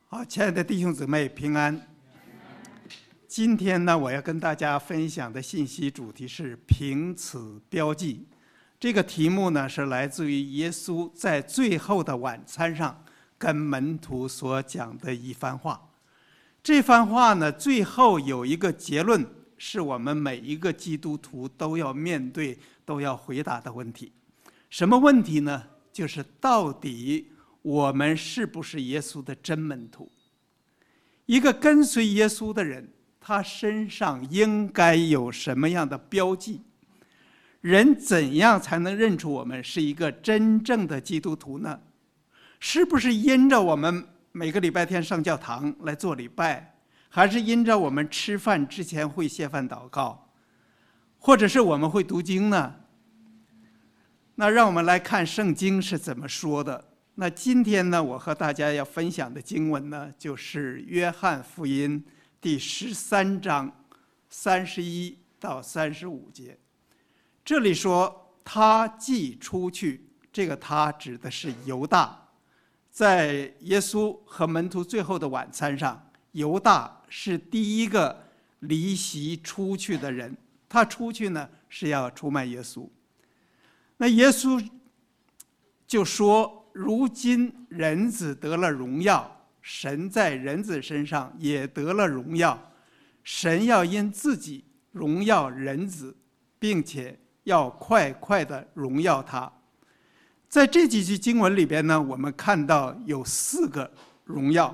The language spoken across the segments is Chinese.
好，亲爱的弟兄姊妹平安。今天呢，我要跟大家分享的信息主题是凭此标记。这个题目呢，是来自于耶稣在最后的晚餐上跟门徒所讲的一番话。这番话呢，最后有一个结论，是我们每一个基督徒都要面对、都要回答的问题。什么问题呢？就是到底我们是不是耶稣的真门徒？一个跟随耶稣的人，他身上应该有什么样的标记？人怎样才能认出我们是一个真正的基督徒呢？是不是因着我们每个礼拜天上教堂来做礼拜，还是因着我们吃饭之前会谢饭祷告，或者是我们会读经呢？那让我们来看圣经是怎么说的。那今天呢，我和大家要分享的经文呢，就是约翰福音第13章31到35节。这里说他既出去，这个他指的是犹大。在耶稣和门徒最后的晚餐上，犹大是第一个离席出去的人。他出去呢，是要出卖耶稣。那耶稣就说，如今人子得了荣耀，神在人子身上也得了荣耀，神要因自己荣耀人子，并且要快快的荣耀他。在这几句经文里边呢，我们看到有4个荣耀。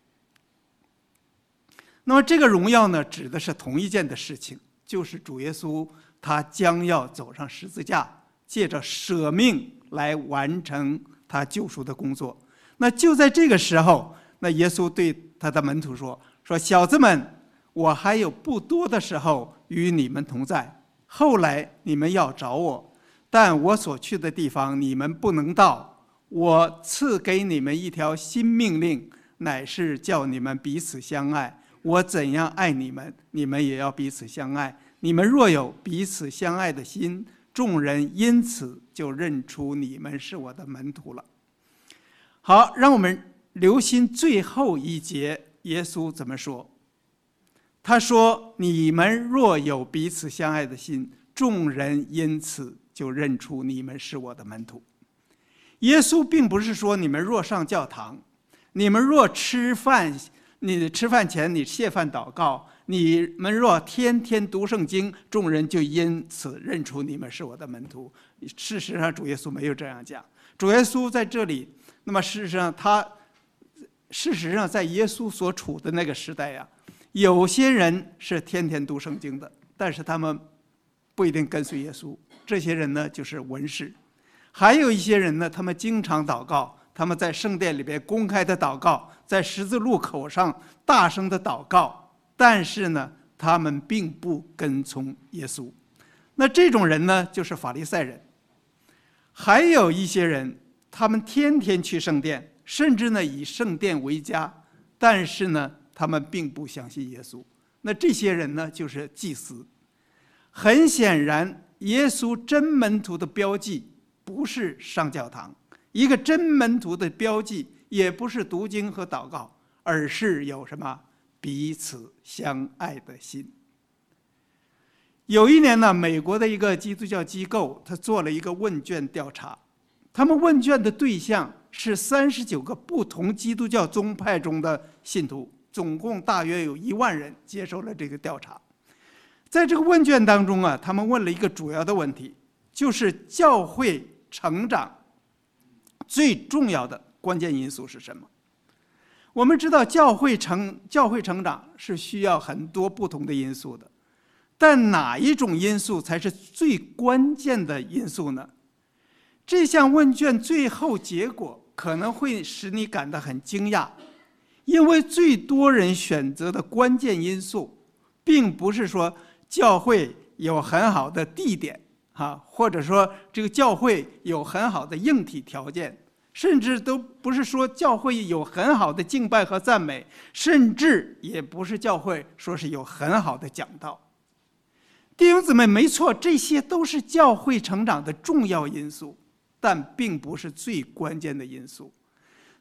那么这个荣耀呢，指的是同一件的事情，就是主耶稣他将要走上十字架，借着舍命来完成他救赎的工作。那就在这个时候，那耶稣对他的门徒说小子们，我还有不多的时候与你们同在，后来你们要找我，但我所去的地方你们不能到。我赐给你们一条新命令，乃是叫你们彼此相爱。我怎样爱你们，你们也要彼此相爱。你们若有彼此相爱的心，众人因此就认出你们是我的门徒了。好，让我们留心最后一节，耶稣怎么说？他说，你们若有彼此相爱的心，众人因此就认出你们是我的门徒。耶稣并不是说你们若上教堂，你们若吃饭，你吃饭前你谢饭祷告，你们若天天读圣经，众人就因此认出你们是我的门徒。事实上主耶稣没有这样讲。主耶稣在这里，那么事实上在耶稣所处的那个时代呀，有些人是天天读圣经的，但是他们不一定跟随耶稣。这些人呢，就是文士。还有一些人呢，他们经常祷告，他们在圣殿里边公开的祷告，在十字路口上大声的祷告，但是呢，他们并不跟从耶稣。那这种人呢，就是法利赛人。还有一些人，他们天天去圣殿，甚至呢以圣殿为家，但是呢，他们并不相信耶稣。那这些人呢，就是祭司。很显然，耶稣真门徒的标记不是上教堂，一个真门徒的标记也不是读经和祷告，而是有什么？彼此相爱的心。有一年呢，美国的一个基督教机构，他做了一个问卷调查。他们问卷的对象是39个不同基督教宗派中的信徒，总共大约有1万人接受了这个调查。在这个问卷当中啊，他们问了一个主要的问题，就是教会成长最重要的关键因素是什么？我们知道教会成长是需要很多不同的因素的，但哪一种因素才是最关键的因素呢？这项问卷最后结果可能会使你感到很惊讶，因为最多人选择的关键因素，并不是说教会有很好的地点，或者说这个教会有很好的硬体条件，甚至都不是说教会有很好的敬拜和赞美，甚至也不是教会说是有很好的讲道。弟兄姊妹，没错，这些都是教会成长的重要因素，但并不是最关键的因素。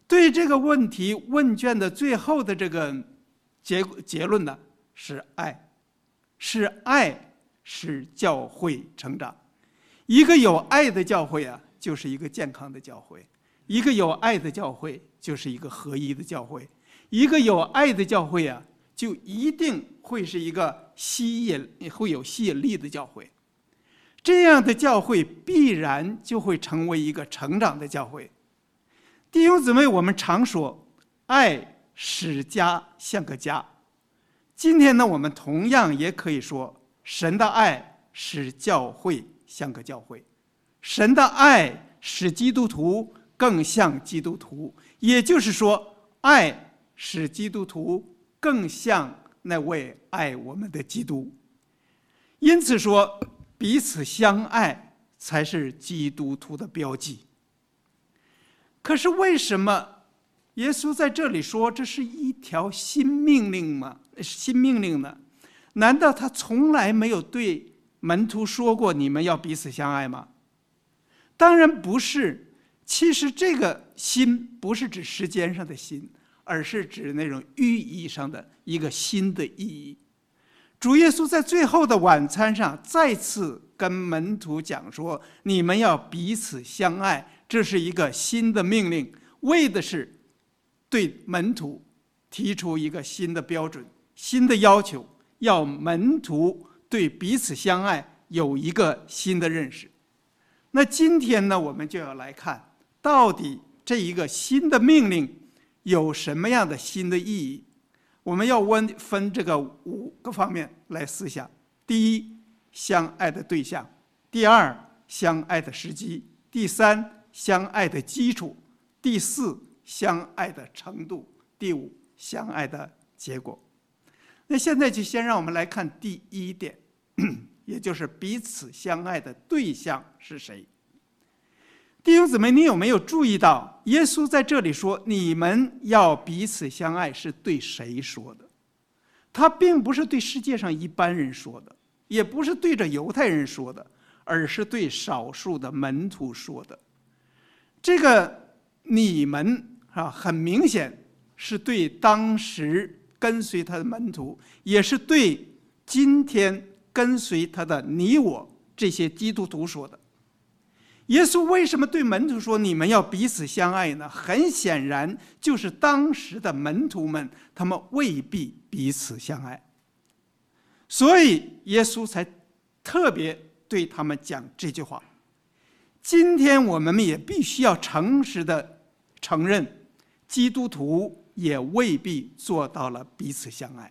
对这个问题问卷的最后的这个结论呢，是爱，是爱使教会成长。一个有爱的教会啊，就是一个健康的教会；一个有爱的教会，就是一个合一的教会；一个有爱的教会啊，就一定会是一个会有吸引力的教会。这样的教会必然就会成为一个成长的教会。弟兄姊妹，我们常说爱使家像个家，今天呢，我们同样也可以说神的爱使教会像个教会，神的爱使基督徒更像基督徒，也就是说，爱使基督徒更像那位爱我们的基督。因此说，彼此相爱才是基督徒的标记。可是为什么耶稣在这里说这是一条新命令吗？新命令呢？难道他从来没有对门徒说过你们要彼此相爱吗？当然不是。其实这个新不是指时间上的新，而是指那种寓意上的一个新的意义。主耶稣在最后的晚餐上再次跟门徒讲说，你们要彼此相爱，这是一个新的命令，为的是对门徒提出一个新的标准、新的要求，要门徒对彼此相爱有一个新的认识。那今天呢，我们就要来看到底这一个新的命令有什么样的新的意义。我们要分这个5个方面来思想：第一，相爱的对象；第二，相爱的时机；第三，相爱的基础；第四，相爱的程度；第五，相爱的结果。那现在就先让我们来看第一点，也就是彼此相爱的对象是谁。弟兄姊妹，你有没有注意到耶稣在这里说你们要彼此相爱是对谁说的？他并不是对世界上一般人说的，也不是对着犹太人说的，而是对少数的门徒说的。这个你们很明显是对当时跟随他的门徒，也是对今天跟随他的你我这些基督徒说的。耶稣为什么对门徒说你们要彼此相爱呢？很显然就是当时的门徒们他们未必彼此相爱，所以耶稣才特别对他们讲这句话。今天我们也必须要诚实的承认，基督徒也未必做到了彼此相爱。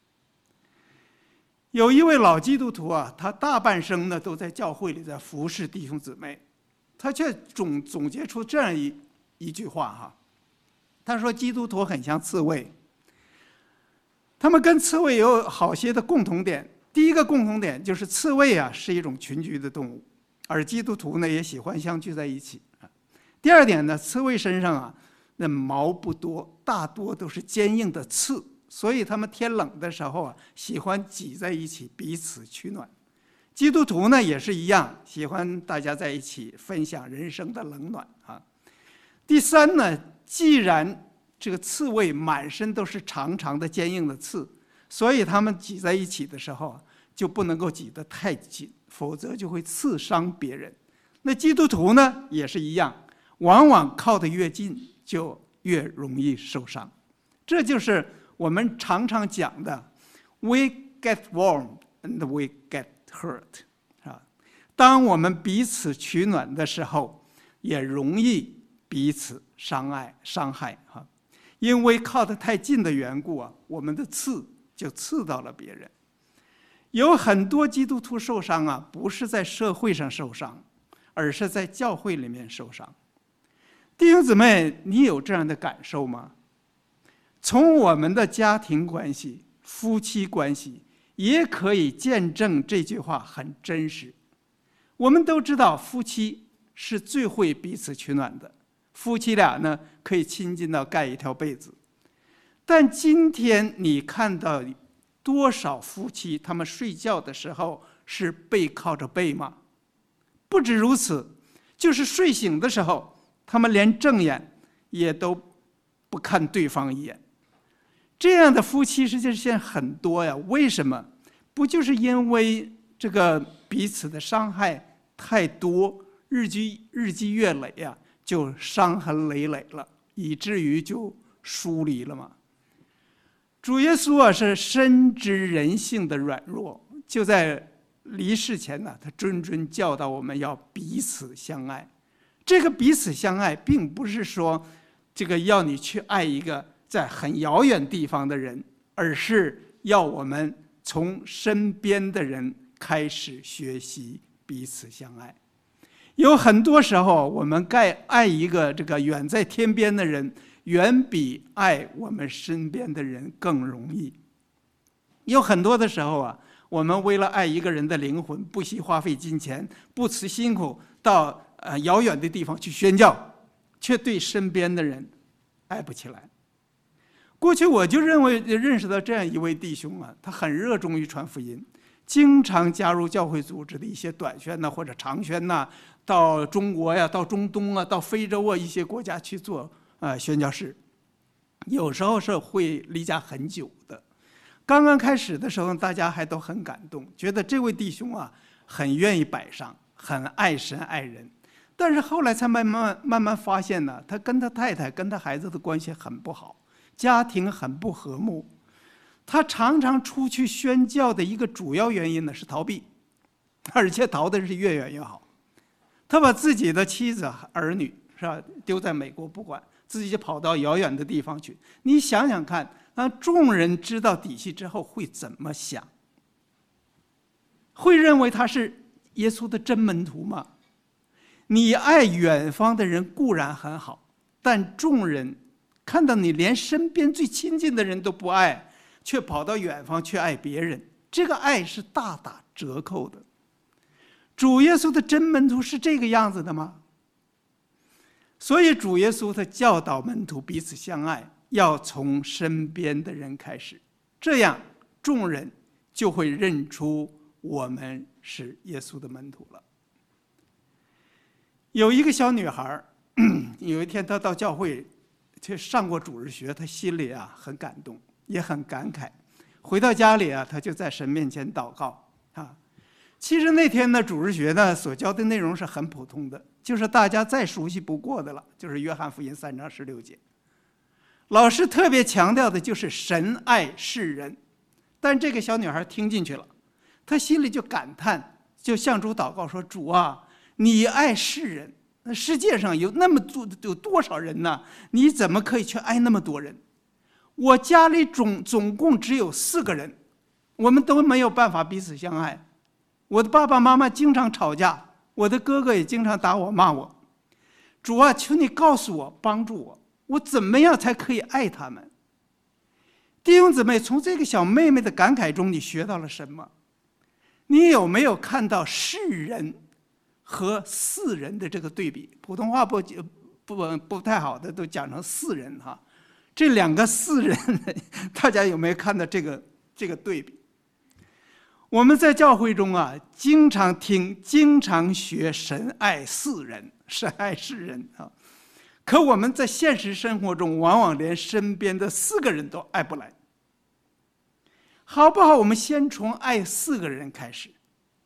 有一位老基督徒啊，他大半生呢都在教会里在服侍弟兄姊妹，他却总结出这样一句话哈，他说基督徒很像刺猬，他们跟刺猬有好些的共同点。第一个共同点就是刺猬啊是一种群居的动物，而基督徒呢也喜欢相聚在一起。第二点呢，刺猬身上啊那毛不多，大多都是坚硬的刺，所以他们天冷的时候啊喜欢挤在一起彼此取暖。基督徒呢也是一样，喜欢大家在一起分享人生的冷暖啊。第三呢，既然这个刺猬满身都是长长的坚硬的刺，所以他们挤在一起的时候就不能够挤得太紧，否则就会刺伤别人。那基督徒呢也是一样，往往靠得越近就越容易受伤。这就是我们常常讲的 we get warm and we get hurt 啊，当我们彼此取暖的时候，也容易彼此伤害啊，因为靠得太近的缘故啊，我们的刺就刺到了别人。有很多基督徒受伤啊，不是在社会上受伤，而是在教会里面受伤。弟兄姊妹，你有这样的感受吗？从我们的家庭关系、夫妻关系也可以见证这句话很真实。我们都知道夫妻是最会彼此取暖的，夫妻俩呢可以亲近到盖一条被子。但今天你看到多少夫妻他们睡觉的时候是背靠着背吗？不止如此，就是睡醒的时候他们连正眼也都不看对方一眼。这样的夫妻实际上现在很多呀，为什么？不就是因为这个彼此的伤害太多，日积月累呀，就伤痕累累了，以至于就疏离了吗？主耶稣啊，是深知人性的软弱，就在离世前呢，他谆谆教导我们要彼此相爱。这个彼此相爱，并不是说这个要你去爱一个在很遥远地方的人，而是要我们从身边的人开始学习彼此相爱。有很多时候，我们爱一个这个远在天边的人，远比爱我们身边的人更容易。有很多的时候啊，我们为了爱一个人的灵魂，不惜花费金钱，不辞辛苦到遥远的地方去宣教，却对身边的人爱不起来。过去我就认识到这样一位弟兄啊，他很热衷于传福音，经常加入教会组织的一些短宣呐或者长宣呐，到中国呀、到中东啊、到非洲啊一些国家去做宣教士，有时候是会离家很久的。刚刚开始的时候，大家还都很感动，觉得这位弟兄啊很愿意摆上，很爱神爱人。但是后来才慢慢发现呢，他跟他太太跟他孩子的关系很不好，家庭很不和睦。他常常出去宣教的一个主要原因呢是逃避，而且逃的是越远越好。他把自己的妻子儿女是吧丢在美国不管，自己就跑到遥远的地方去。你想想看，当众人知道底细之后会怎么想？会认为他是耶稣的真门徒吗？你爱远方的人固然很好，但众人看到你连身边最亲近的人都不爱，却跑到远方去爱别人，这个爱是大打折扣的。主耶稣的真门徒是这个样子的吗？所以主耶稣他教导门徒彼此相爱，要从身边的人开始，这样众人就会认出我们是耶稣的门徒了。有一个小女孩，有一天她到教会去上过主日学，她心里很感动，也很感慨。回到家里她就在神面前祷告其实那天呢，主日学呢所教的内容是很普通的，就是大家再熟悉不过的了，就是约翰福音3章16节。老师特别强调的就是神爱世人，但这个小女孩听进去了，她心里就感叹，就向主祷告说：主啊，你爱世人，那世界上有多少人呢？你怎么可以去爱那么多人？我家里总共只有4个人，我们都没有办法彼此相爱。我的爸爸妈妈经常吵架，我的哥哥也经常打我骂我。主啊，求你告诉我，帮助我，我怎么样才可以爱他们？弟兄姊妹，从这个小妹妹的感慨中，你学到了什么？你有没有看到世人和4人的这个对比？普通话不太好的都讲成4人这2个4人，大家有没有看到这个对比？我们在教会中经常听、经常学神爱4人，神爱世人可我们在现实生活中，往往连身边的4个人都爱不来。好不好？我们先从爱4个人开始。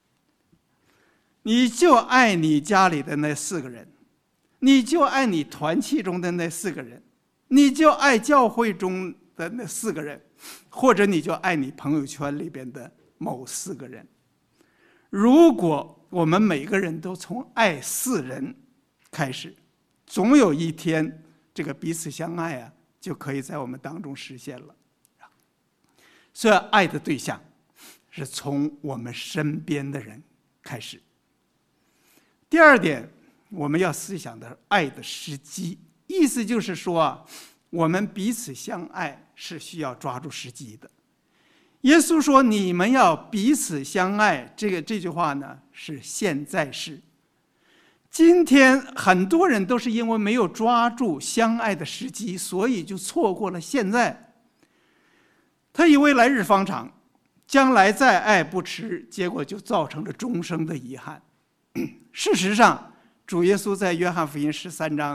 你就爱你家里的那4个人，你就爱你团契中的那4个人，你就爱教会中的那4个人，或者你就爱你朋友圈里边的某4个人。如果我们每个人都从爱4人开始，总有一天这个彼此相爱就可以在我们当中实现了。所以爱的对象是从我们身边的人开始。第二点，我们要思想的爱的时机，意思就是说我们彼此相爱是需要抓住时机的。耶稣说你们要彼此相爱，这句话呢是现在式。今天很多人都是因为没有抓住相爱的时机，所以就错过了现在。他以为来日方长，将来再爱不迟，结果就造成了终生的遗憾。事实上，主耶稣在约翰福音13章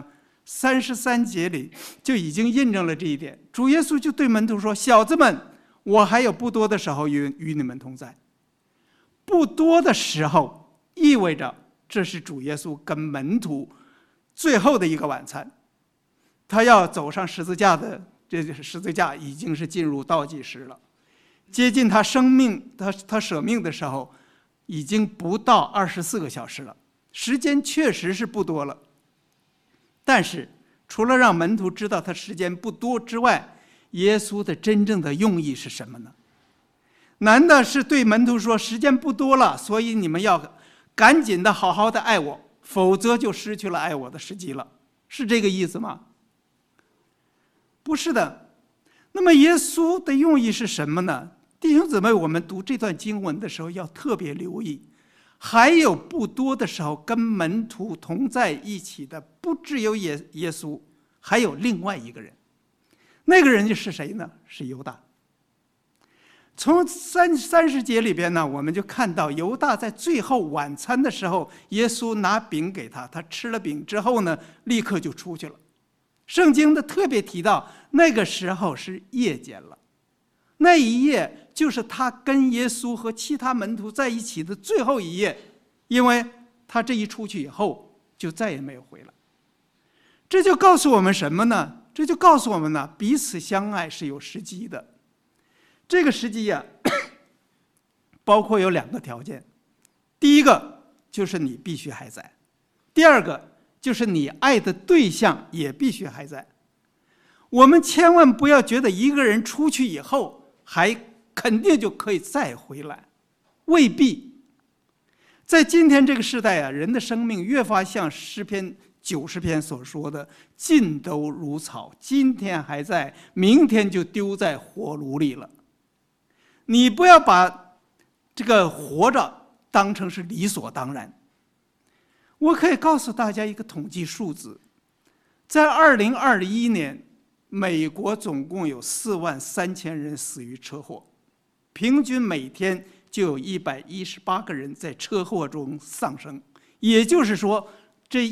33节里就已经印证了这一点。主耶稣就对门徒说：“小子们，我还有不多的时候与你们同在。”不多的时候意味着这是主耶稣跟门徒最后的一个晚餐，他要走上十字架的，这十字架已经是进入倒计时了。接近他生命，他舍命的时候，已经不到24个小时了，时间确实是不多了。但是除了让门徒知道他时间不多之外，耶稣的真正的用意是什么呢？难道是对门徒说时间不多了，所以你们要赶紧的好好的爱我，否则就失去了爱我的时机了，是这个意思吗？不是的。那么耶稣的用意是什么呢？弟兄姊妹，我们读这段经文的时候要特别留意，还有不多的时候跟门徒同在一起的不只有耶稣，还有另外一个人。那个人就是谁呢？是犹大。从30节里边呢，我们就看到犹大在最后晚餐的时候，耶稣拿饼给他，他吃了饼之后呢，立刻就出去了。圣经的特别提到，那个时候是夜间了，那一夜就是他跟耶稣和其他门徒在一起的最后一夜，因为他这一出去以后就再也没有回来。这就告诉我们什么呢？这就告诉我们呢，彼此相爱是有时机的。这个时机啊，包括有2个条件。第一个就是你必须还在，第二个就是你爱的对象也必须还在。我们千万不要觉得一个人出去以后还肯定就可以再回来，未必。在今天这个时代啊，人的生命越发像诗篇90篇所说的，尽都如草，今天还在，明天就丢在火炉里了。你不要把这个活着当成是理所当然。我可以告诉大家一个统计数字，在2021年，美国总共有43000人死于车祸，平均每天就有118个人在车祸中丧生。也就是说，这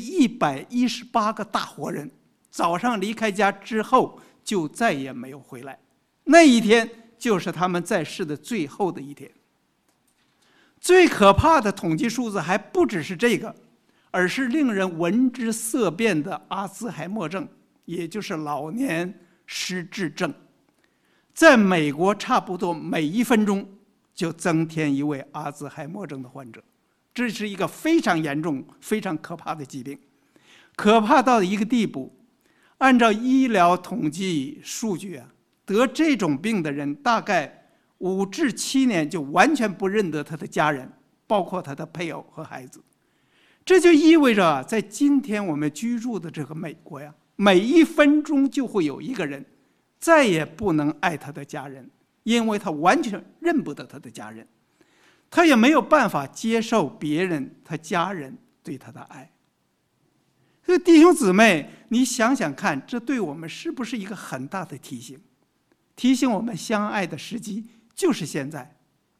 118个大活人早上离开家之后就再也没有回来，那一天就是他们在世的最后的一天。最可怕的统计数字还不只是这个，而是令人闻之色变的阿兹海默症，也就是老年失智症。在美国，差不多每1分钟就增添一位阿兹海默症的患者，这是一个非常严重、非常可怕的疾病，可怕到一个地步。按照医疗统计数据啊，得这种病的人大概5至7年就完全不认得他的家人，包括他的配偶和孩子。这就意味着在今天我们居住的这个美国呀，每1分钟就会有一个人再也不能爱他的家人，因为他完全认不得他的家人，他也没有办法接受别人他家人对他的爱。所以弟兄姊妹，你想想看，这对我们是不是一个很大的提醒？提醒我们相爱的时机就是现在。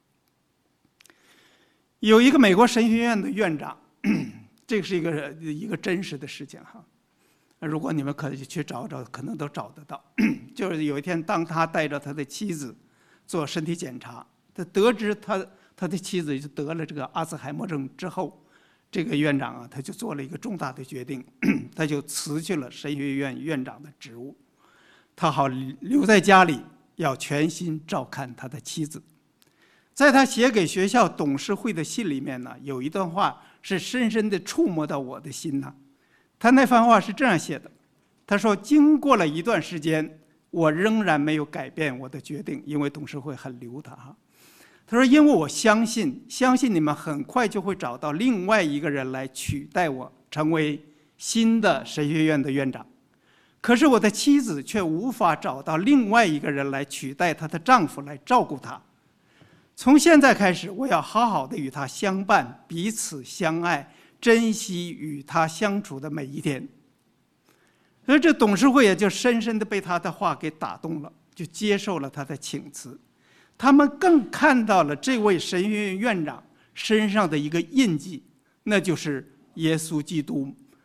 有一个美国神学院的院长，这个是一个真实的事情哈。如果你们可以去找找，可能都找得到。就是有一天，当他带着他的妻子做身体检查，他得知他的妻子就得了这个阿兹海默症之后，这个院长啊，他就做了一个重大的决定，他就辞去了神学院院长的职务，他好留在家里，要全心照看他的妻子。在他写给学校董事会的信里面呢，有一段话是深深地触摸到我的心呢。他那番话是这样写的，他说：“经过了一段时间，我仍然没有改变我的决定，因为董事会很留他哈。他说：“因为我相信你们很快就会找到另外一个人来取代我，成为新的神学院的院长。可是我的妻子却无法找到另外一个人来取代她的丈夫来照顾她。从现在开始，我要好好的与她相伴，彼此相爱，珍惜与她相处的每一天。”所以这董事会也就深深的被他的话给打动了，就接受了他的请辞。他们更看到了这位神学院院长身上的一个印记，那就是耶稣基督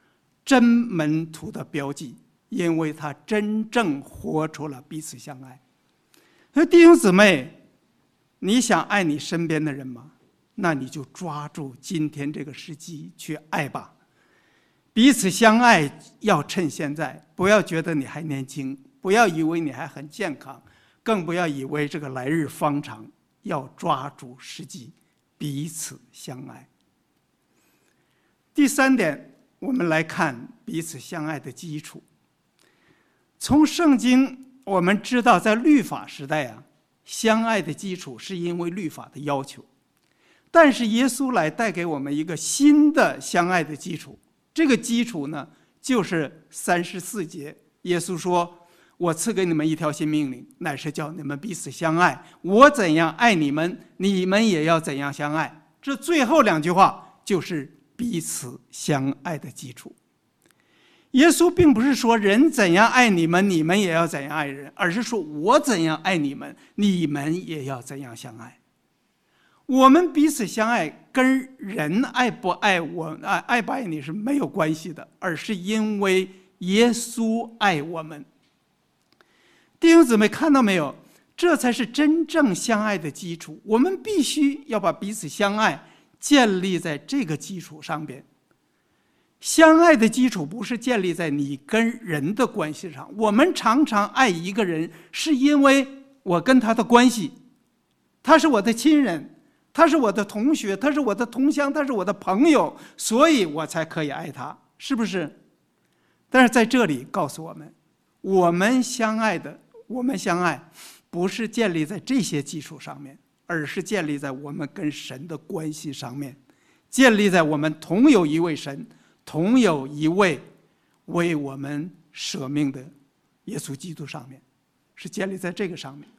真门徒的标记，因为他真正活出了彼此相爱。所以弟兄姊妹，你想爱你身边的人吗？那你就抓住今天这个时机去爱吧。彼此相爱要趁现在，不要觉得你还年轻，不要以为你还很健康，更不要以为这个来日方长，要抓住时机，彼此相爱。第三点，我们来看彼此相爱的基础。从圣经我们知道，在律法时代相爱的基础是因为律法的要求，但是耶稣来带给我们一个新的相爱的基础。这个基础呢，就是34节，耶稣说：“我赐给你们一条新命令，乃是叫你们彼此相爱。我怎样爱你们，你们也要怎样相爱。”这最后2句话就是彼此相爱的基础。耶稣并不是说人怎样爱你们，你们也要怎样爱人，而是说我怎样爱你们，你们也要怎样相爱。我们彼此相爱跟人爱不爱我、爱不爱你是没有关系的，而是因为耶稣爱我们。弟兄姊妹，看到没有？这才是真正相爱的基础。我们必须要把彼此相爱建立在这个基础上边。相爱的基础不是建立在你跟人的关系上。我们常常爱一个人，是因为我跟他的关系，他是我的亲人，他是我的同学，他是我的同乡，他是我的朋友，所以我才可以爱他，是不是？但是在这里告诉我们，我们相爱不是建立在这些基础上面，而是建立在我们跟神的关系上面，建立在我们同有一位神，同有一位为我们舍命的耶稣基督上面，是建立在这个上面。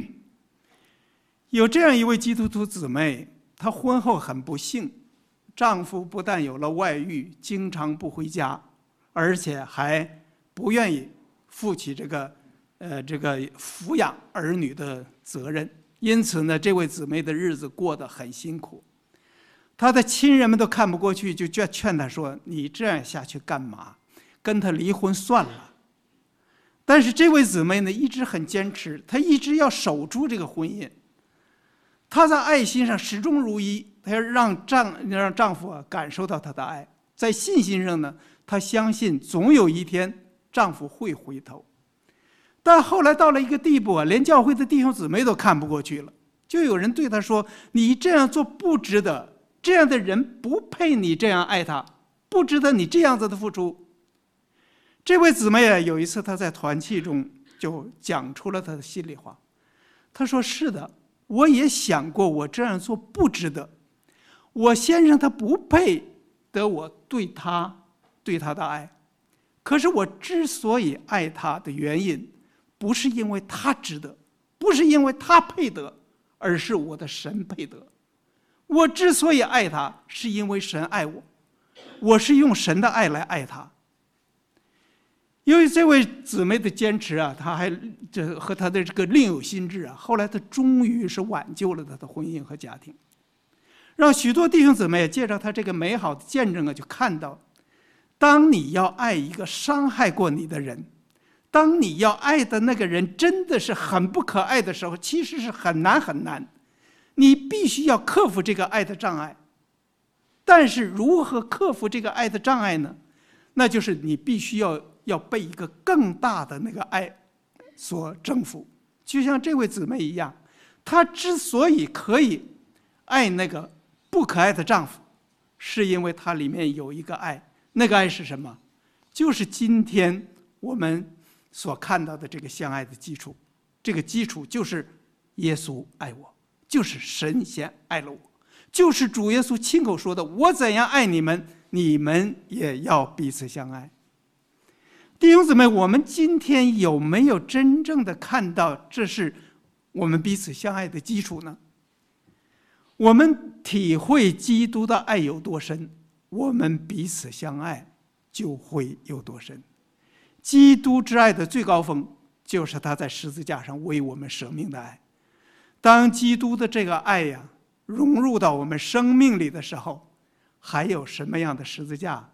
有这样一位基督徒姊妹，她婚后很不幸，丈夫不但有了外遇，经常不回家，而且还不愿意负起这个抚养儿女的责任。因此呢，这位姊妹的日子过得很辛苦。她的亲人们都看不过去，就劝她说：“你这样下去干嘛？跟他离婚算了。”但是这位姊妹呢，一直很坚持，她一直要守住这个婚姻。她在爱心上始终如一，她要让丈夫感受到她的爱。在信心上呢，她相信总有一天丈夫会回头。但后来到了一个地步连教会的弟兄姊妹都看不过去了，就有人对她说：“你这样做不值得，这样的人不配你这样爱他，不值得你这样子的付出。”这位姊妹有一次她在团契中就讲出了她的心里话。她说：“是的，我也想过我这样做不值得，我先生他不配得我对他的爱，可是我之所以爱他的原因，不是因为他值得，不是因为他配得，而是我的神配得。我之所以爱他，是因为神爱我，我是用神的爱来爱他。”由于这位姊妹的坚持她还和她的这个另有心志后来她终于是挽救了她的婚姻和家庭，让许多弟兄姊妹借着她这个美好的见证就看到，当你要爱一个伤害过你的人，当你要爱的那个人真的是很不可爱的时候，其实是很难很难，你必须要克服这个爱的障碍。但是如何克服这个爱的障碍呢？那就是你必须要被一个更大的那个爱所征服。就像这位姊妹一样，她之所以可以爱那个不可爱的丈夫，是因为她里面有一个爱。那个爱是什么？就是今天我们所看到的这个相爱的基础。这个基础就是耶稣爱我，就是神先爱了我，就是主耶稣亲口说的：“我怎样爱你们，你们也要彼此相爱。”弟兄姊妹，我们今天有没有真正的看到这是我们彼此相爱的基础呢？我们体会基督的爱有多深，我们彼此相爱就会有多深。基督之爱的最高峰，就是他在十字架上为我们舍命的爱。当基督的这个爱融入到我们生命里的时候，还有什么样的十字架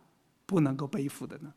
不能够背负的呢？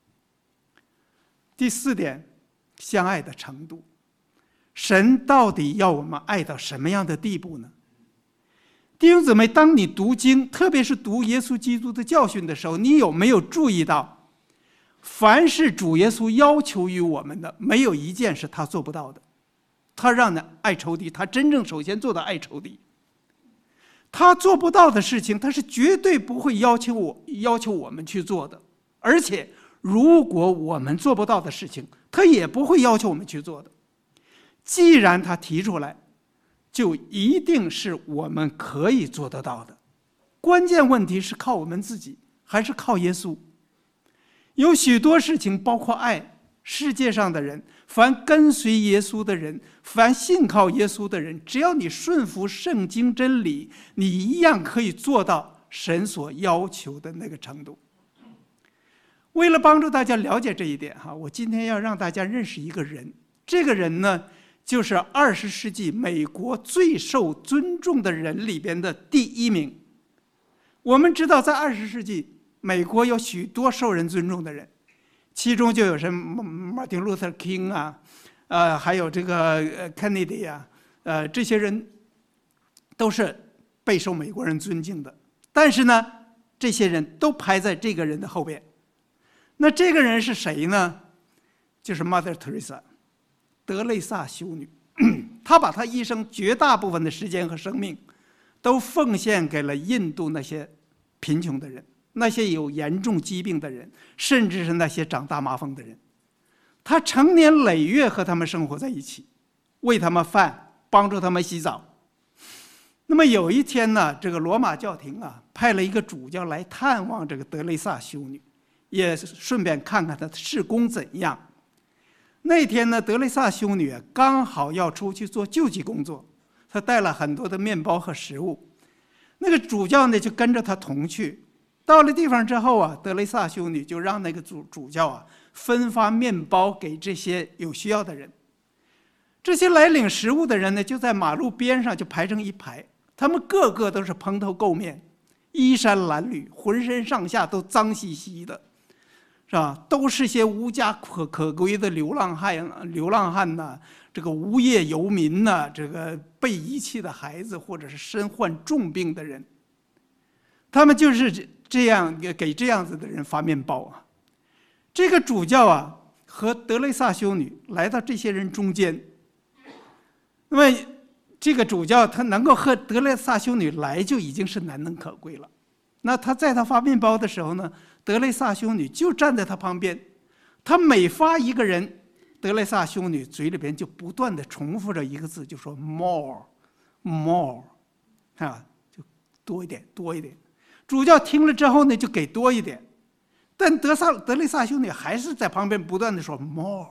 第4点，相爱的程度。神到底要我们爱到什么样的地步呢？弟兄姊妹，当你读经，特别是读耶稣基督的教训的时候，你有没有注意到，凡是主耶稣要求于我们的，没有一件是他做不到的。他让你爱仇敌，他真正首先做到爱仇敌。他做不到的事情，他是绝对不会要求我们去做的。而且如果我们做不到的事情，他也不会要求我们去做的。既然他提出来，就一定是我们可以做得到的。关键问题是靠我们自己还是靠耶稣？有许多事情，包括爱世界上的人，凡跟随耶稣的人，凡信靠耶稣的人，只要你顺服圣经真理，你一样可以做到神所要求的那个程度。为了帮助大家了解这一点，我今天要让大家认识一个人。这个人呢，就是20世纪美国最受尊重的人里边的第1名。我们知道，在20世纪，美国有许多受人尊重的人，其中就有什么马丁·路特·金啊，还有这个Kennedy啊，这些人都是备受美国人尊敬的。但是呢，这些人都排在这个人的后边。那这个人是谁呢？就是 Mother Teresa， 德蕾萨修女。她把她一生绝大部分的时间和生命都奉献给了印度那些贫穷的人，那些有严重疾病的人，甚至是那些长大麻风的人。他成年累月和他们生活在一起，喂他们饭，帮助他们洗澡。那么有一天呢，这个罗马教廷派了一个主教来探望这个德蕾萨修女，也顺便看看她的事工怎样。那天呢，德蕾萨修女刚好要出去做救济工作，她带了很多的面包和食物。那个主教呢，就跟着她同去。到了地方之后德蕾萨修女就让那个主教分发面包给这些有需要的人。这些来领食物的人呢，就在马路边上就排成一排，他们个个都是蓬头垢面，衣衫褴褛，浑身上下都脏兮兮的，是吧？都是些无家可归的流浪汉呐，这个无业游民呐，这个被遗弃的孩子，或者是身患重病的人。他们就是这样给这样子的人发面包这个主教和德蕾萨修女来到这些人中间。那么这个主教他能够和德蕾萨修女来，就已经是难能可贵了。那他在他发面包的时候呢，德蕾萨修女就站在他旁边。他每发一个人，德蕾萨修女嘴里边就不断的重复着一个字，就说 more more 就多一点多一点。主教听了之后呢，就给多一点，但德蕾萨修女还是在旁边不断的说 more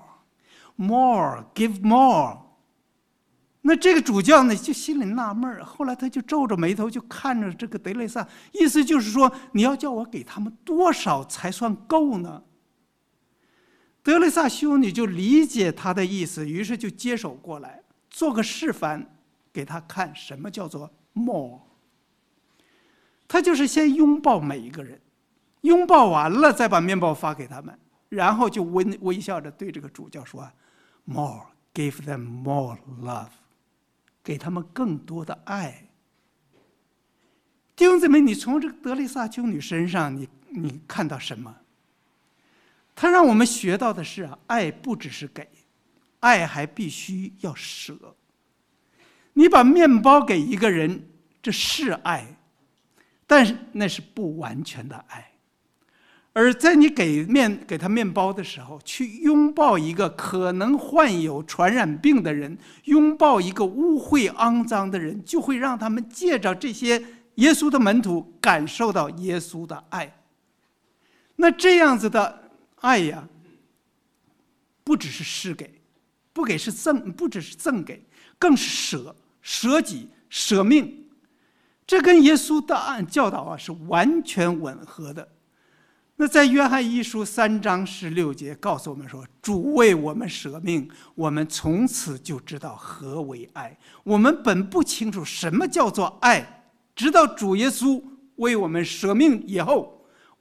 more give more。 那这个主教呢，就心里纳闷，后来他就皱着眉头就看着这个德蕾萨，意思就是说，你要叫我给他们多少才算够呢？德蕾萨修女就理解他的意思，于是就接手过来，做个示范给他看，什么叫做 more。他就是先拥抱每一个人，拥抱完了再把面包发给他们，然后就微笑着对这个主教说 more give them more love， 给他们更多的爱。弟兄姊妹，你从这个德蕾萨修女身上你看到什么？他让我们学到的是爱不只是给，爱还必须要舍。你把面包给一个人，这是爱，但是那是不完全的爱。而在你给他面包的时候，去拥抱一个可能患有传染病的人，拥抱一个污秽肮脏的人，就会让他们借着这些耶稣的门徒感受到耶稣的爱。那这样子的爱呀，不只是施给，不只是赠给，更是舍己舍命。这跟耶稣的教导是完全吻合的。那在约翰一书3章16节告诉我们说，主为我们舍命，我们从此就知道何为爱。我们本不清楚什么叫做爱，直到主耶稣为我们舍命以后，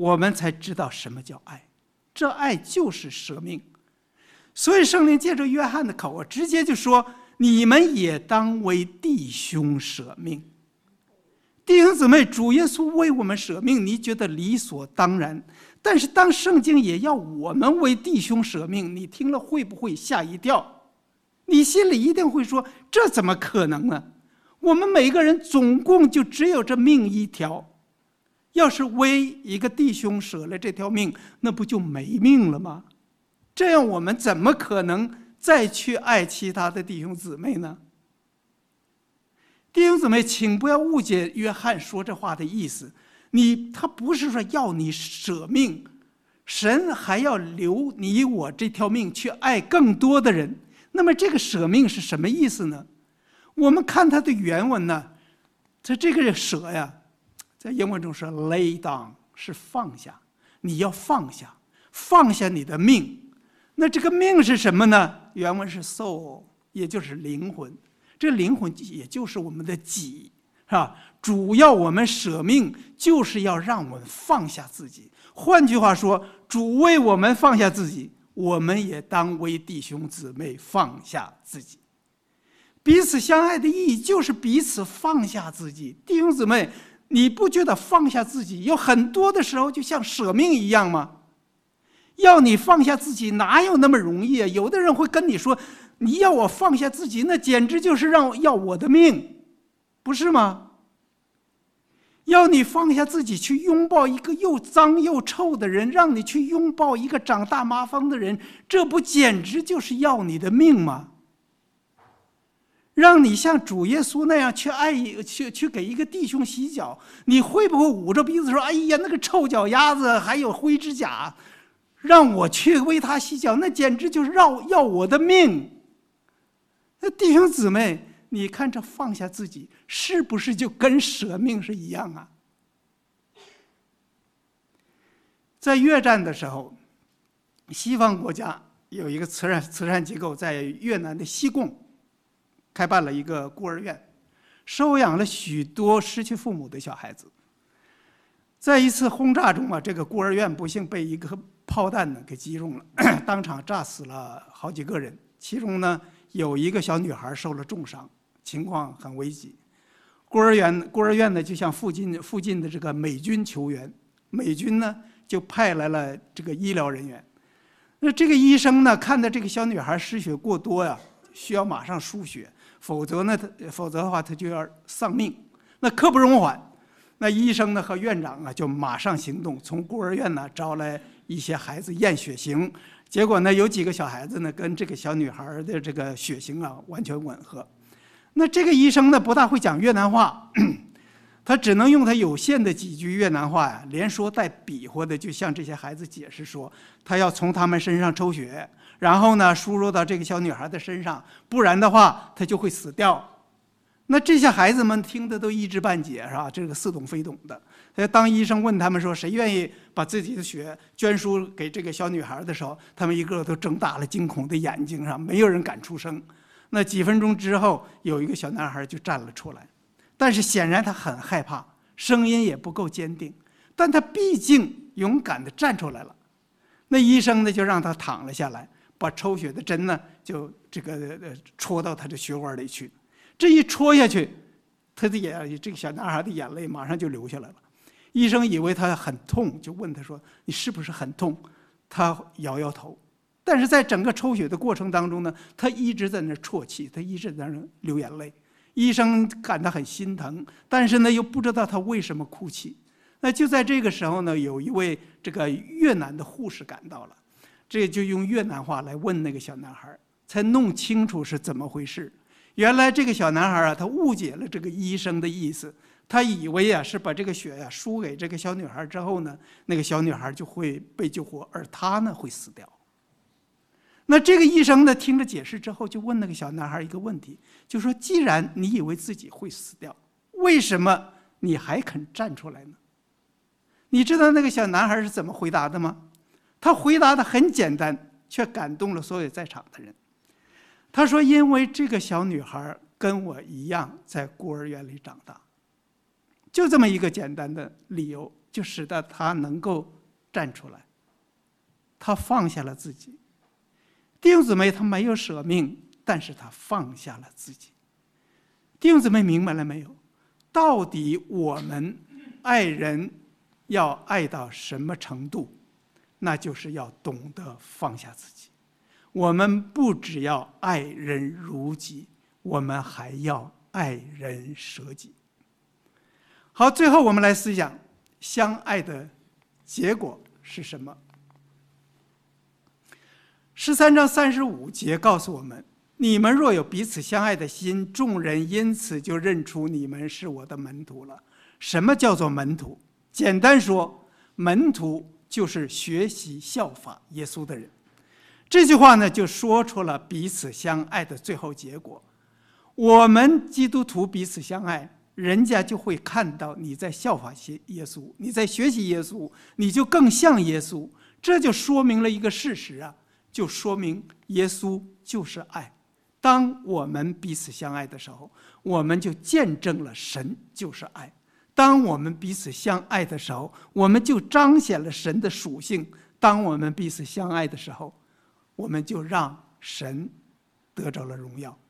我们才知道什么叫爱。这爱就是舍命。所以圣灵借着约翰的口直接就说，你们也当为弟兄舍命。弟兄姊妹，主耶稣为我们舍命，你觉得理所当然，但是当圣经也要我们为弟兄舍命，你听了会不会吓一跳？你心里一定会说，这怎么可能呢？我们每个人总共就只有这命一条，要是为一个弟兄舍了这条命，那不就没命了吗？这样我们怎么可能再去爱其他的弟兄姊妹呢？弟兄姊妹，请不要误解约翰说这话的意思。他不是说要你舍命，神还要留你我这条命去爱更多的人。那么这个舍命是什么意思呢？我们看它的原文呢，这个舍呀，在英文中是 lay down， 是放下，你要放下你的命。那这个命是什么呢？原文是 soul， 也就是灵魂。这灵魂也就是我们的己，是吧？主要我们舍命，就是要让我们放下自己。换句话说，主为我们放下自己，我们也当为弟兄姊妹放下自己。彼此相爱的意义就是彼此放下自己。弟兄姊妹，你不觉得放下自己有很多的时候就像舍命一样吗？要你放下自己哪有那么容易啊？有的人会跟你说，你要我放下自己，那简直就是要我的命，不是吗？要你放下自己去拥抱一个又脏又臭的人，让你去拥抱一个长大麻风的人，这不简直就是要你的命吗？让你像主耶稣那样去爱去给一个弟兄洗脚，你会不会捂着鼻子说，哎呀，那个臭脚丫子还有灰指甲，让我去为他洗脚，那简直就是要我的命。那弟兄姊妹，你看这放下自己是不是就跟舍命是一样啊？在越战的时候，西方国家有一个慈善机构在越南的西贡开办了一个孤儿院，收养了许多失去父母的小孩子。在一次轰炸中这个孤儿院不幸被一个炮弹给击中了，当场炸死了好几个人，其中呢有一个小女孩受了重伤，情况很危急。孤儿院呢就像附近的这个美军求援，美军呢就派来了这个医疗人员。那这个医生呢看到这个小女孩失血过多呀，需要马上输血，否则的话她就要丧命，那刻不容缓。那医生呢和院长就马上行动，从孤儿院呢招来一些孩子验血型，结果呢有几个小孩子呢跟这个小女孩的这个血型完全吻合。那这个医生呢不大会讲越南话，他只能用他有限的几句越南话连说带比划的就向这些孩子解释说，他要从他们身上抽血，然后呢输入到这个小女孩的身上，不然的话她就会死掉。那这些孩子们听得都一知半解，是吧？这个似懂非懂的。当医生问他们说谁愿意把自己的血捐输给这个小女孩的时候，他们一个个都睁大了惊恐的眼睛，没有人敢出声。那几分钟之后，有一个小男孩就站了出来，但是显然他很害怕，声音也不够坚定，但他毕竟勇敢地站出来了。那医生呢就让他躺了下来，把抽血的针呢就戳到他的血管里去。这一戳下去，这个小男孩的眼泪马上就流下来了。医生以为他很痛，就问他说：“你是不是很痛？”他摇摇头。但是在整个抽血的过程当中呢，他一直在那啜泣，他一直在那流眼泪。医生感到很心疼，但是呢又不知道他为什么哭泣。那就在这个时候呢，有一位这个越南的护士赶到了，这就用越南话来问那个小男孩，才弄清楚是怎么回事。原来这个小男孩他误解了这个医生的意思，他以为是把这个血输给这个小女孩之后呢，那个小女孩就会被救活，而他呢会死掉。那这个医生呢听着解释之后，就问那个小男孩一个问题，就说：既然你以为自己会死掉，为什么你还肯站出来呢？你知道那个小男孩是怎么回答的吗？他回答的很简单，却感动了所有在场的人。他说：因为这个小女孩跟我一样在孤儿院里长大，就这么一个简单的理由。 就使得他能够站出来，他放下了自己。弟兄姊妹，他没有舍命，但是他放下了自己。弟兄姊妹，明白了没有？到底我们爱人要爱到什么程度？那就是要懂得放下自己。我们不只要爱人如己，我们还要爱人舍己。好，最后我们来思想相爱的结果是什么？13章35节告诉我们：你们若有彼此相爱的心，众人因此就认出你们是我的门徒了。什么叫做门徒？简单说，门徒就是学习效法耶稣的人。这句话呢，就说出了彼此相爱的最后结果。我们基督徒彼此相爱，人家就会看到你在效法耶稣，你在学习耶稣，你就更像耶稣。这就说明了一个事实啊，就说明耶稣就是爱。当我们彼此相爱的时候，我们就见证了神就是爱。当我们彼此相爱的时候，我们就彰显了神的属性。当我们彼此相爱的时候，我们就让神得着了荣耀。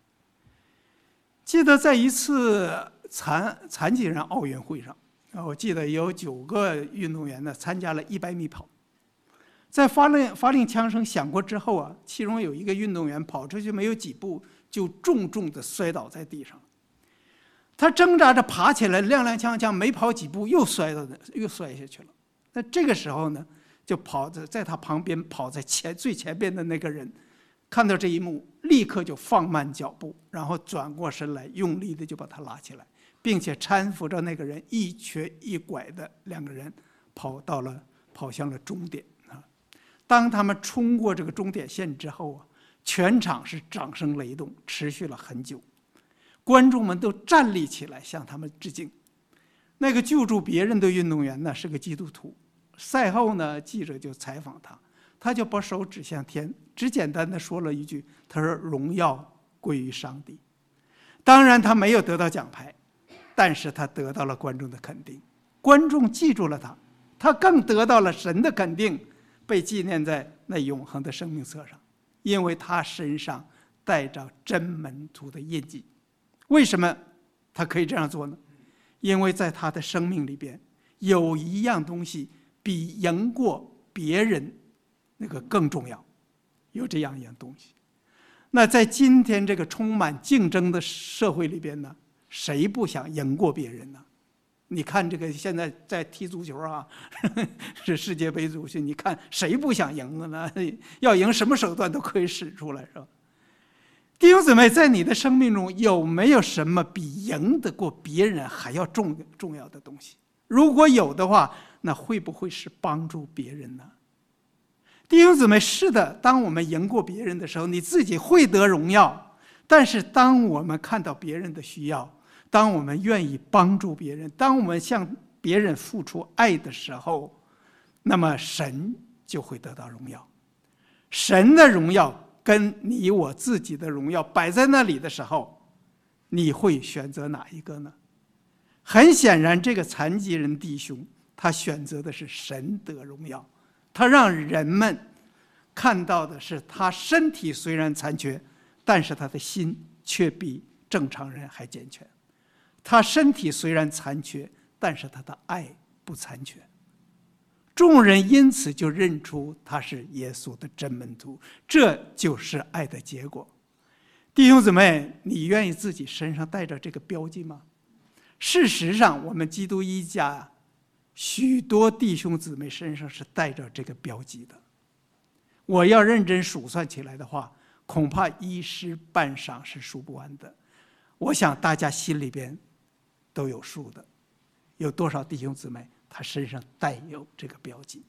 记得在一次残疾人奥运会上，我记得有9个运动员呢参加了100米跑。在发令枪声响过之后啊，其中有一个运动员跑出去没有几步，就重重地摔倒在地上。他挣扎着爬起来，踉踉跄跄，没跑几步又摔下去了。那这个时候呢，就在他旁边跑在最前边的那个人，看到这一幕，立刻就放慢脚步，然后转过身来，用力的就把他拉起来，并且搀扶着那个人一瘸一拐的2个人跑向了终点啊。当他们冲过这个终点线之后啊，全场是掌声雷动，持续了很久。观众们都站立起来向他们致敬。那个救助别人的运动员呢，是个基督徒。赛后呢，记者就采访他，他就把手指向天，只简单的说了一句：“他说荣耀归于上帝。”当然，他没有得到奖牌，但是他得到了观众的肯定，观众记住了他，他更得到了神的肯定，被纪念在那永恒的生命册上，因为他身上带着真门徒的印记。为什么他可以这样做呢？因为在他的生命里边有一样东西比赢过别人那个更重要，有这样一样东西。那在今天这个充满竞争的社会里边呢，谁不想赢过别人呢？你看这个现在在踢足球啊，是世界杯足球，你看谁不想赢呢？要赢什么手段都可以使出来，是吧？弟兄姊妹，在你的生命中有没有什么比赢得过别人还要重要的东西？如果有的话，那会不会是帮助别人呢？弟兄姊妹，是的，当我们赢过别人的时候，你自己会得荣耀。但是当我们看到别人的需要，当我们愿意帮助别人，当我们向别人付出爱的时候，那么神就会得到荣耀。神的荣耀跟你我自己的荣耀摆在那里的时候，你会选择哪一个呢？很显然，这个残疾人弟兄他选择的是神得荣耀，他让人们看到的是他身体虽然残缺，但是他的心却比正常人还健全。他身体虽然残缺，但是他的爱不残缺。众人因此就认出他是耶稣的真门徒，这就是爱的结果。弟兄姊妹，你愿意自己身上带着这个标记吗？事实上，我们基督一家许多弟兄姊妹身上是带着这个标记的。我要认真数算起来的话，恐怕一时半晌是数不完的。我想大家心里边都有数的，有多少弟兄姊妹他身上带有这个标记。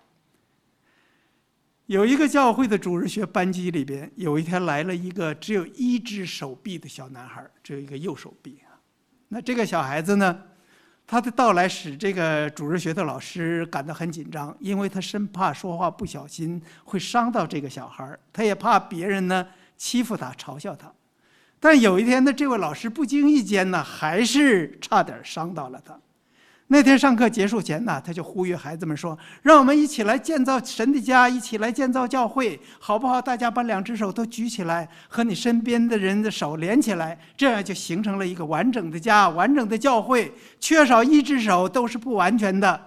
有一个教会的主日学班级里边，有一天来了一个只有1只手臂的小男孩，只有一个右手臂。那这个小孩子呢，他的到来使这个主日学的老师感到很紧张，因为他生怕说话不小心会伤到这个小孩，他也怕别人呢欺负他、嘲笑他。但有一天呢，这位老师不经意间呢，还是差点伤到了他。 那天上课结束前呢，他就呼吁孩子们说：“让我们一起来建造神的家，一起来建造教会，好不好？大家把2只手都举起来，和你身边的人的手连起来，这样就形成了一个完整的家，完整的教会。缺少1只手都是不完全的。”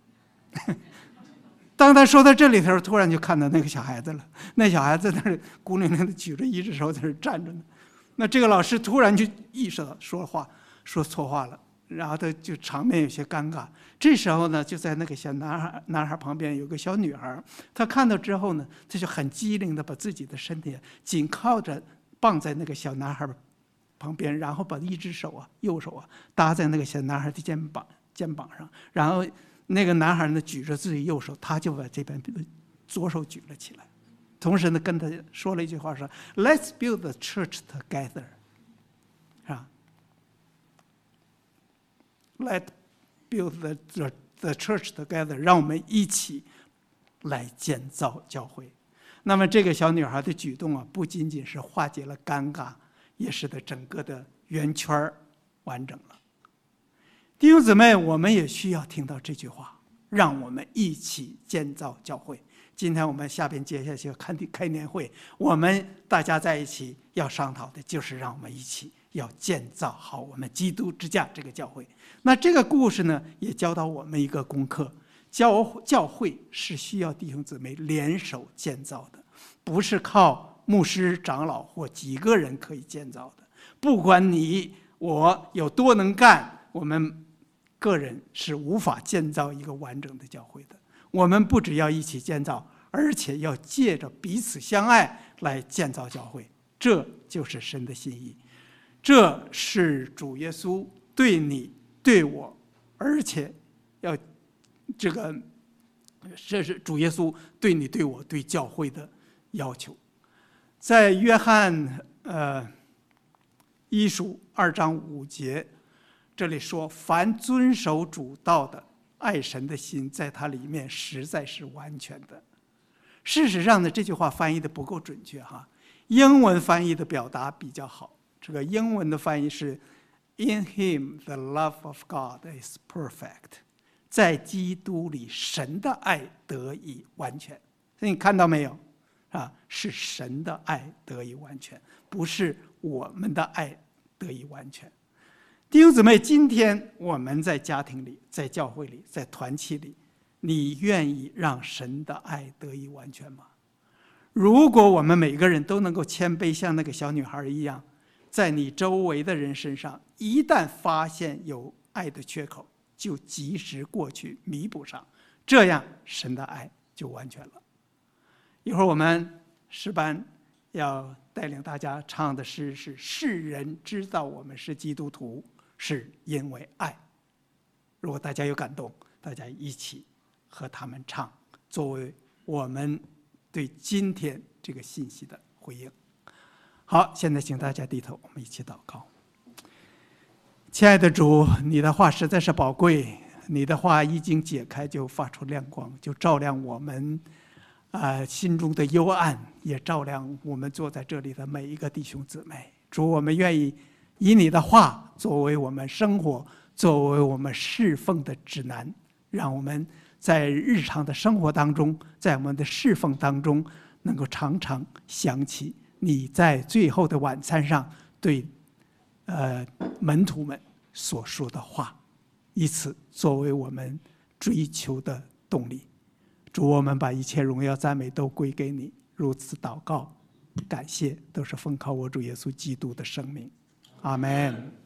当他说到这里头，突然就看到那个小孩子了。那小孩子在那儿孤零零的举着1只手在那儿站着呢。那这个老师突然就意识到说错话了。然后他就场面有些尴尬。这时候呢，就在那个小男孩旁边有个小女孩，她看到之后呢，她就很机灵的把自己的身体紧靠着傍在那个小男孩旁边，然后把1只手右手搭在那个小男孩的肩膀上，然后那个男孩呢举着自己右手，他就把这边左手举了起来，同时呢跟他说了一句话说 ：“Let's build the church together。”啊。Let's build the church together， 让我们一起来建造教会。那么这个小女孩的举动不仅仅是化解了尴尬，也使得整个的圆圈完整了。弟兄姊妹，我们也需要听到这句话，让我们一起建造教会。今天我们下边接下去开年会，我们大家在一起要商讨的就是让我们一起要建造好我们基督之家这个教会。那这个故事呢，也教导我们一个功课：教会是需要弟兄姊妹联手建造的，不是靠牧师、长老或几个人可以建造的。不管你我有多能干，我们个人是无法建造一个完整的教会的。我们不只要一起建造，而且要借着彼此相爱来建造教会。这就是神的心意，这是主耶稣对你对我，而且要这是主耶稣对你对我对教会的要求。在约翰一书2章5节，这里说：“凡遵守主道的，爱神的心在他里面实在是完全的。”事实上呢，这句话翻译的不够准确哈。英文翻译的表达比较好，这个英文的翻译是 "In Him the love of God is perfect"， 在基督里神的爱得以完全。所以你看到没有啊？是神的爱得以完全，不是我们的爱得以完全。弟兄姊妹，今天我们在家庭里、在教会里、在团契里，你愿意让神的爱得以完全吗？如果我们每个人都能够谦卑，像那个小女孩一样，在你周围的人身上，一旦发现有爱的缺口，就及时过去弥补上，这样神的爱就完全了。一会儿我们诗班要带领大家唱的诗是“世人知道我们是基督徒，是因为爱”。如果大家有感动，大家一起和他们唱，作为我们对今天这个信息的回应。好，现在请大家低头，我们一起祷告。亲爱的主，你的话实在是宝贵，你的话一经解开就发出亮光，就照亮我们心中的幽暗，也照亮我们坐在这里的每一个弟兄姊妹。主，我们愿意以你的话作为我们生活、作为我们侍奉的指南，让我们在日常的生活当中，在我们的侍奉当中，能够常常想起你在最后的晚餐上对门徒们所说的话，以此作为我们追求的动力。主，我们把一切荣耀赞美都归给你，如此祷告感谢，都是奉靠我主耶稣基督的生命。阿们。